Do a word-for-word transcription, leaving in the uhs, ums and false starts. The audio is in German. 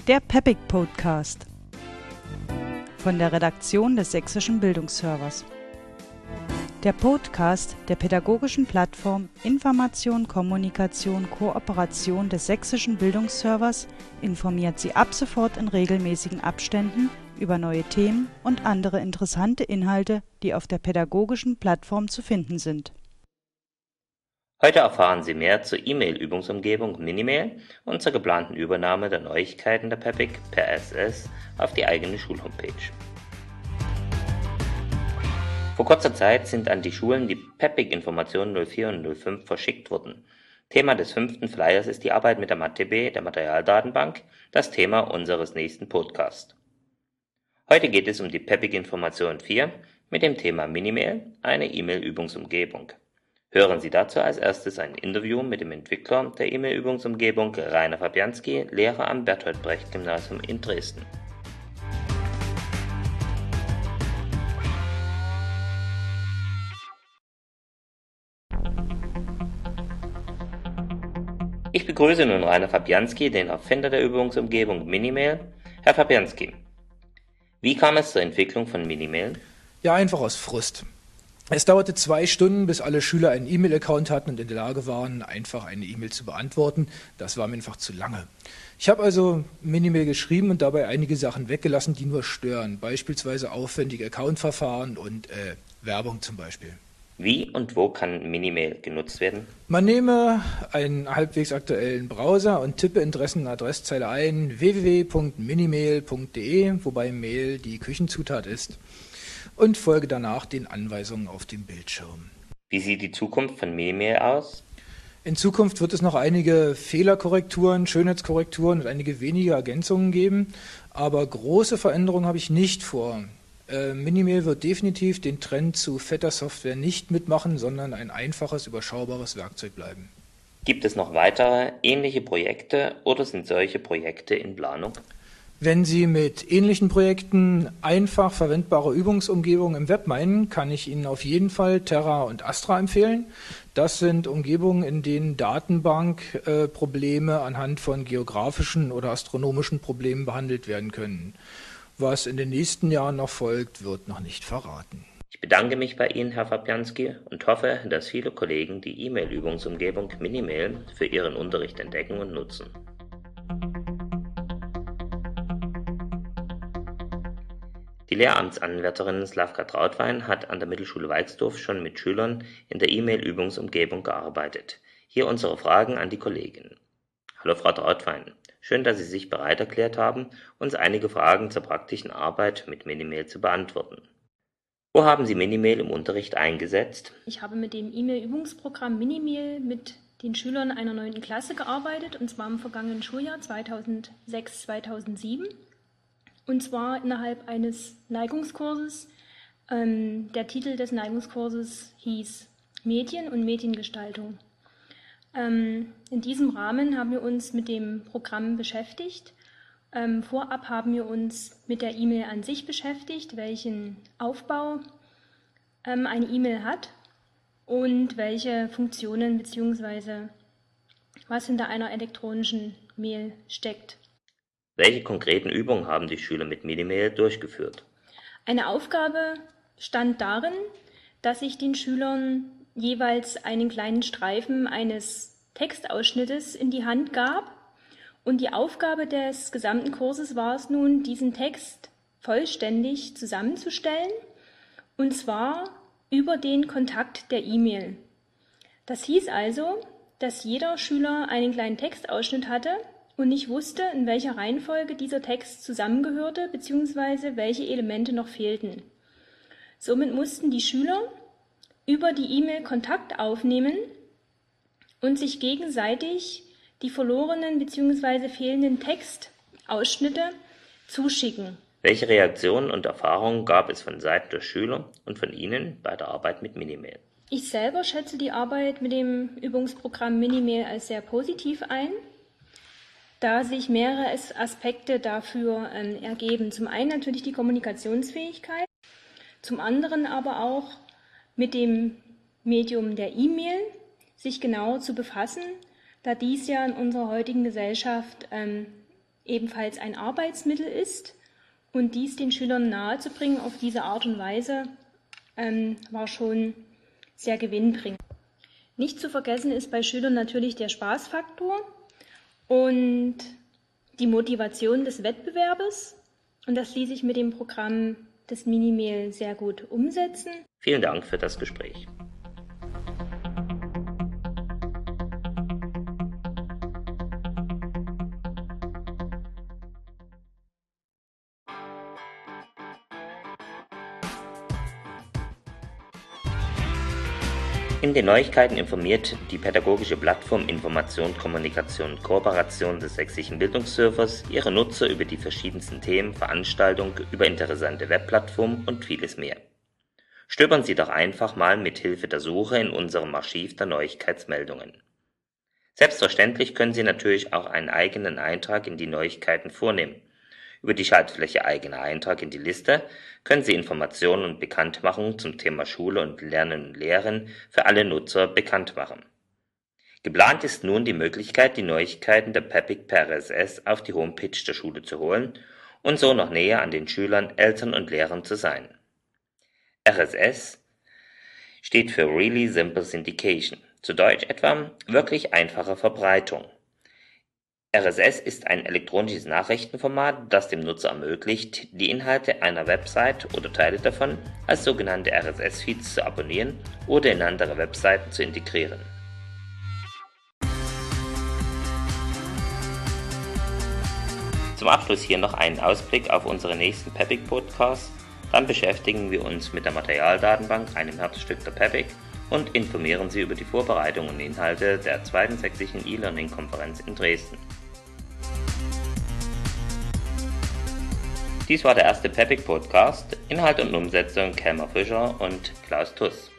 Der PEPIG Podcast von der Redaktion des Sächsischen Bildungsservers. Der Podcast der pädagogischen Plattform Information, Kommunikation, Kooperation des Sächsischen Bildungsservers informiert Sie ab sofort in regelmäßigen Abständen über neue Themen und andere interessante Inhalte, die auf der pädagogischen Plattform zu finden sind. Heute erfahren Sie mehr zur E-Mail-Übungsumgebung Minimail und zur geplanten Übernahme der Neuigkeiten der PEPIG per S S auf die eigene Schulhomepage. Vor kurzer Zeit sind an die Schulen die PEPIG-Informationen null vier und null fünf verschickt worden. Thema des fünften Flyers ist die Arbeit mit der MatDB, der Materialdatenbank, das Thema unseres nächsten Podcasts. Heute geht es um die PEPIG-Information vier mit dem Thema Minimail, eine E-Mail-Übungsumgebung. Hören Sie dazu als erstes ein Interview mit dem Entwickler der E-Mail-Übungsumgebung Rainer Fabianski, Lehrer am Bertolt Brecht Gymnasium in Dresden. Ich begrüße nun Rainer Fabianski, den Erfinder der Übungsumgebung Minimail. Herr Fabianski, wie kam es zur Entwicklung von Minimail? Ja, einfach aus Frust. Es dauerte zwei Stunden, bis alle Schüler einen E-Mail-Account hatten und in der Lage waren, einfach eine E-Mail zu beantworten. Das war mir einfach zu lange. Ich habe also Minimail geschrieben und dabei einige Sachen weggelassen, die nur stören. Beispielsweise aufwendige Accountverfahren und äh, Werbung zum Beispiel. Wie und wo kann Minimail genutzt werden? Man nehme einen halbwegs aktuellen Browser und tippe Interessen- und Adresszeile ein w w w punkt minimail punkt d e, wobei Mail die Küchenzutat ist, und folge danach den Anweisungen auf dem Bildschirm. Wie sieht die Zukunft von Minimail aus? In Zukunft wird es noch einige Fehlerkorrekturen, Schönheitskorrekturen und einige wenige Ergänzungen geben, aber große Veränderungen habe ich nicht vor. Äh, Minimail wird definitiv den Trend zu fetter Software nicht mitmachen, sondern ein einfaches, überschaubares Werkzeug bleiben. Gibt es noch weitere ähnliche Projekte oder sind solche Projekte in Planung? Wenn Sie mit ähnlichen Projekten einfach verwendbare Übungsumgebungen im Web meinen, kann ich Ihnen auf jeden Fall Terra und Astra empfehlen. Das sind Umgebungen, in denen Datenbankprobleme anhand von geografischen oder astronomischen Problemen behandelt werden können. Was in den nächsten Jahren noch folgt, wird noch nicht verraten. Ich bedanke mich bei Ihnen, Herr Fabianski, und hoffe, dass viele Kollegen die E-Mail-Übungsumgebung Minimail für ihren Unterricht entdecken und nutzen. Die Lehramtsanwärterin Slavka Trautwein hat an der Mittelschule Weixdorf schon mit Schülern in der E-Mail-Übungsumgebung gearbeitet. Hier unsere Fragen an die Kollegin. Hallo Frau Trautwein, schön, dass Sie sich bereit erklärt haben, uns einige Fragen zur praktischen Arbeit mit Minimail zu beantworten. Wo haben Sie Minimail im Unterricht eingesetzt? Ich habe mit dem E-Mail-Übungsprogramm Minimail mit den Schülern einer neunten Klasse gearbeitet, und zwar im vergangenen Schuljahr zweitausendsechs zweitausendsieben. Und zwar innerhalb eines Neigungskurses. Ähm, der Titel des Neigungskurses hieß Medien und Mediengestaltung. Ähm, in diesem Rahmen haben wir uns mit dem Programm beschäftigt. Ähm, vorab haben wir uns mit der E-Mail an sich beschäftigt, welchen Aufbau ähm, eine E-Mail hat und welche Funktionen bzw. was hinter einer elektronischen Mail steckt. Welche konkreten Übungen haben die Schüler mit Minimail durchgeführt? Eine Aufgabe stand darin, dass ich den Schülern jeweils einen kleinen Streifen eines Textausschnittes in die Hand gab. Und die Aufgabe des gesamten Kurses war es nun, diesen Text vollständig zusammenzustellen, und zwar über den Kontakt der E-Mail. Das hieß also, dass jeder Schüler einen kleinen Textausschnitt hatte und nicht wusste, in welcher Reihenfolge dieser Text zusammengehörte bzw. welche Elemente noch fehlten. Somit mussten die Schüler über die E-Mail Kontakt aufnehmen und sich gegenseitig die verlorenen bzw. fehlenden Textausschnitte zuschicken. Welche Reaktionen und Erfahrungen gab es von Seiten der Schüler und von Ihnen bei der Arbeit mit Minimail? Ich selber schätze die Arbeit mit dem Übungsprogramm Minimail als sehr positiv ein, da sich mehrere Aspekte dafür ähm, ergeben. Zum einen natürlich die Kommunikationsfähigkeit, zum anderen aber auch mit dem Medium der E-Mail sich genau zu befassen, da dies ja in unserer heutigen Gesellschaft ähm, ebenfalls ein Arbeitsmittel ist und dies den Schülern nahezubringen auf diese Art und Weise ähm, war schon sehr gewinnbringend. Nicht zu vergessen ist bei Schülern natürlich der Spaßfaktor und die Motivation des Wettbewerbes. Und das ließ sich mit dem Programm des Minimail sehr gut umsetzen. Vielen Dank für das Gespräch. In den Neuigkeiten informiert die pädagogische Plattform Information, Kommunikation und Kooperation des Sächsischen Bildungsservers ihre Nutzer über die verschiedensten Themen, Veranstaltungen, über interessante Webplattformen und vieles mehr. Stöbern Sie doch einfach mal mit Hilfe der Suche in unserem Archiv der Neuigkeitsmeldungen. Selbstverständlich können Sie natürlich auch einen eigenen Eintrag in die Neuigkeiten vornehmen. Über die Schaltfläche Eigener Eintrag in die Liste können Sie Informationen und Bekanntmachungen zum Thema Schule und Lernen und Lehren für alle Nutzer bekannt machen. Geplant ist nun die Möglichkeit, die Neuigkeiten der PEPIG per R S S auf die Homepage der Schule zu holen und so noch näher an den Schülern, Eltern und Lehrern zu sein. R S S steht für Really Simple Syndication, zu Deutsch etwa wirklich einfache Verbreitung. R S S ist ein elektronisches Nachrichtenformat, das dem Nutzer ermöglicht, die Inhalte einer Website oder Teile davon als sogenannte R S S-Feeds zu abonnieren oder in andere Webseiten zu integrieren. Zum Abschluss hier noch einen Ausblick auf unseren nächsten PEPIG-Podcast. Dann beschäftigen wir uns mit der Materialdatenbank, einem Herzstück der PEPIG, und informieren Sie über die Vorbereitung und Inhalte der zweiten sächsischen E-Learning-Konferenz in Dresden. Dies war der erste PEPIG-Podcast, Inhalt und Umsetzung Kelmar Fischer und Klaus Tuss.